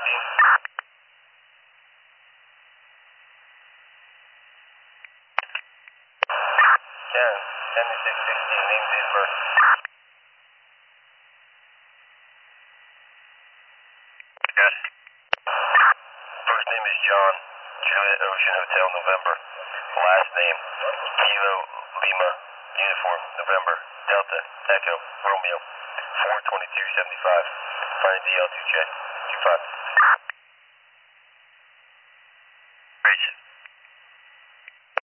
Yeah, 7616, name, date of birth. Got it. First name is John, Juliet Ocean Hotel, November. Last name, Kilo Lima, Uniform, November, Delta, Echo, Romeo, 42275. Find DL2 check, 25. Great.